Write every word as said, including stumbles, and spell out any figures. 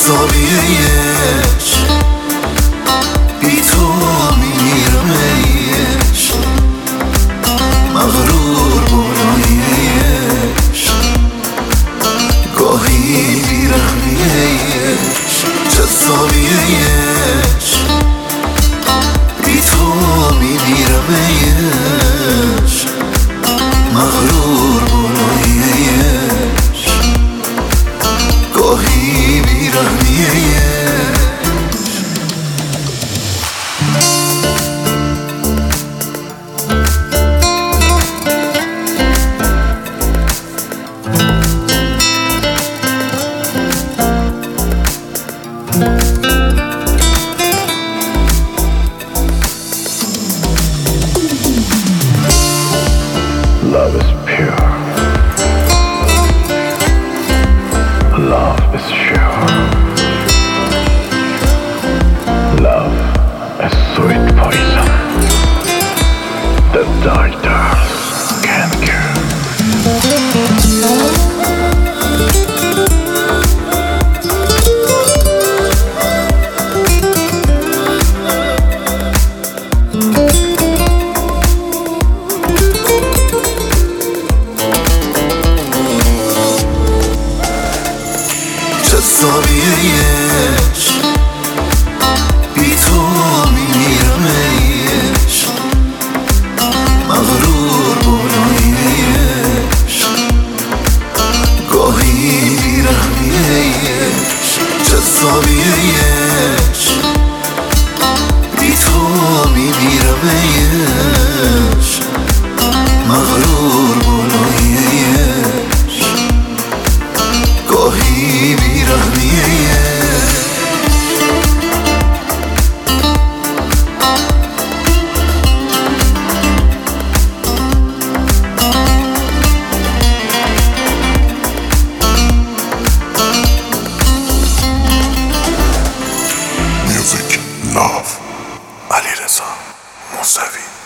جذابیش بی تو میمیرم ایش مغرور بالاییش گاهی بیرحمیش جذابیش بی تو میمیرم ایش مغرور بالاییش گاهی بیرحمیش Love is pure. Love is sure. Love is sweet poison that doctors can cure. جذابیش بی تو میمیرم ایش مغرور بالاییش گاهی بیرحمیش جذابیش بی تو میمیرم ایش مغرور بالاییش گاهی بیرحمیش Music, love. علیرضا موسوی.